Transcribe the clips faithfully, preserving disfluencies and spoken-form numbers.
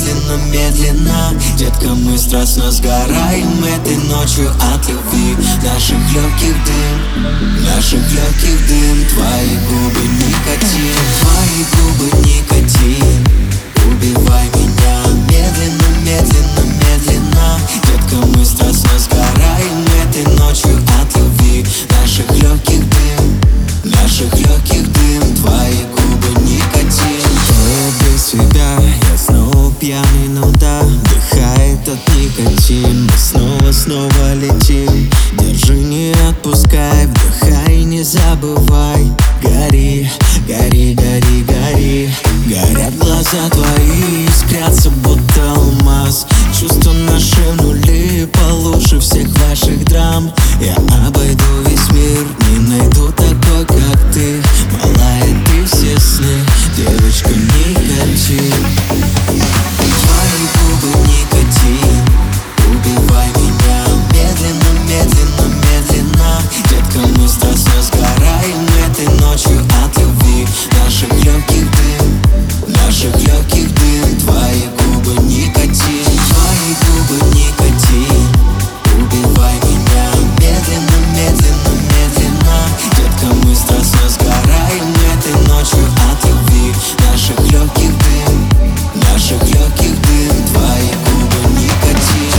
медленно-медленно. Детка, мы страстно сгораем этой ночью от любви. Наших легких дым, наших легких дым. Твои губы никотин, твои губы никотин. Убивай меня медленно-медленно-медленно. Детка, мы страстно сгораем этой ночью от любви. Наших легких дым, наших легких дым. Твои губы никотин. Без тебя я снова пьяный, ну да. Вдыхает от никотин. Мы снова-снова летим. Держи, не отпускай, вдыхай, не забывай. Гори, гори, гори, гори. Горят глаза твои, искрятся будто алмаз. Чувства наши в нули, получше всех ваших драм. Я обойду весь мир, не найду такой, как ты. Малая, ты все сны, девочка, никотин. Твои губы никотин. Убивай меня медленно-медленно-медленно. Детка, мы страстно сгораем этой ночью от любви. Наших легких дым, наших легких дым. Твои губы никотин. Твои губы никотин. Убивай меня медленно-медленно-медленно. Детка, мы страстно сгораем этой ночью от любви. Наших легких дым, наших легких дым. Твои губы никотин.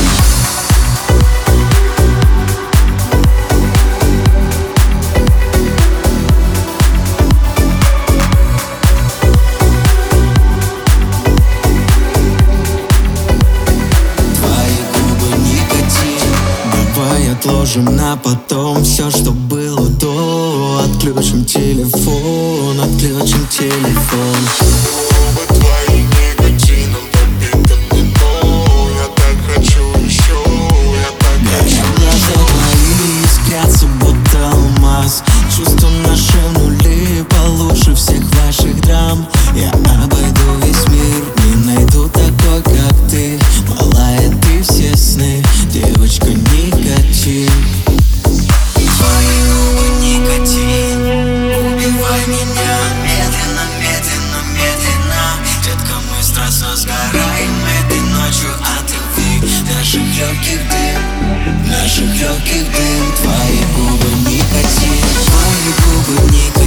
Отложим на потом все, что было до. Отключим телефон, отключим телефон. Губы твои никотином пропитаны, но я так хочу еще, я так хочу еще. Глаза твои искрятся будто алмаз. Чувства наши в нули, получше всех ваших драм. Я обойду весь мир, не найду такой, как ты. Малая, ты все сны, девочка, никотин. Твои губы никотин. Убивай меня медленно-медленно-медленно. Детка, мы страстно сгораем этой ночью от любви. Наших легких дым, наших легких дым. Твои губы никотин. Твои губы никотин.